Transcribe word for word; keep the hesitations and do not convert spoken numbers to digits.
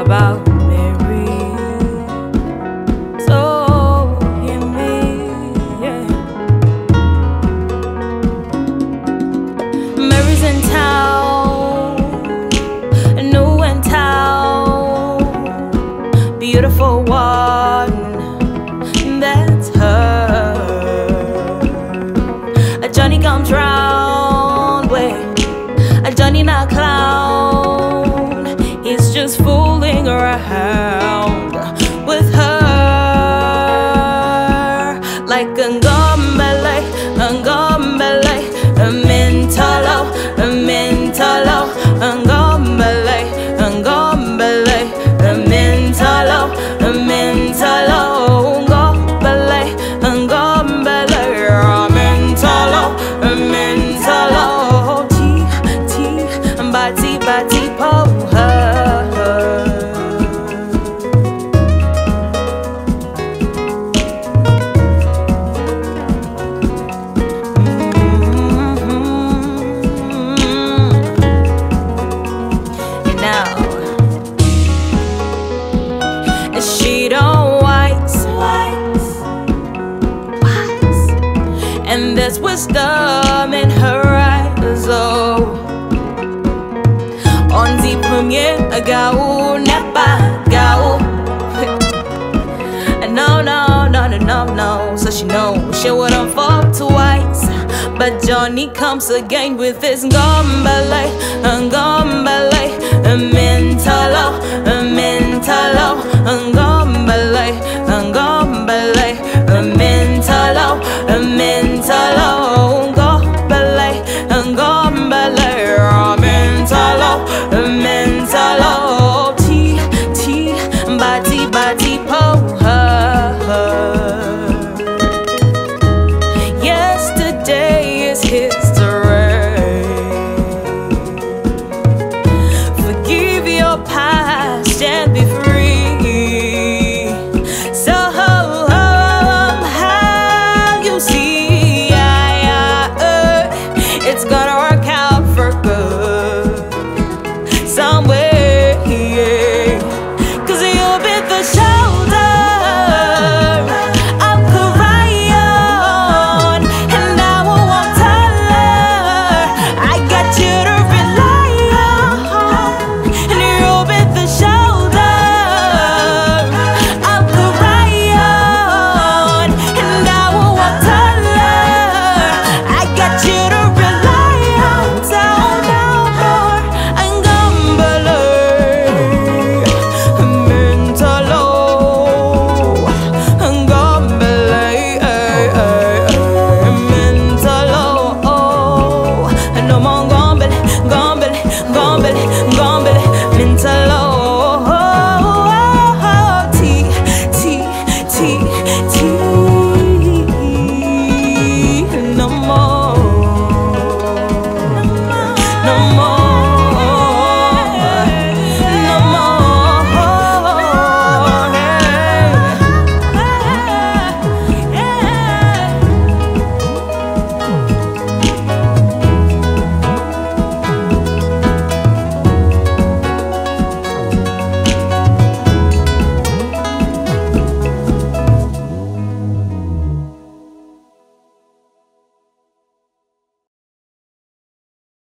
about Mary. So hear me, yeah. Mary's in town, new in town, beautiful one, that's her. A Johnny comes round, wait, a Johnny not clown, he's just fooling around with her. Like a gombele, a gombele, a mentalo, a mentalo, a gombele, a gombele, a mentalo, a mentalo, gombele, a gombele, a mentalo, a mentalo, tea, tea, bati, bati, po her. She don't whites, whites, whites, and there's wisdom in her eyes. Oh, on the premier gao nepa gao. No, no, no, no, no, no. So she knows she wouldn't fall twice. But Johnny comes again with his gombele, gombele, mentalo.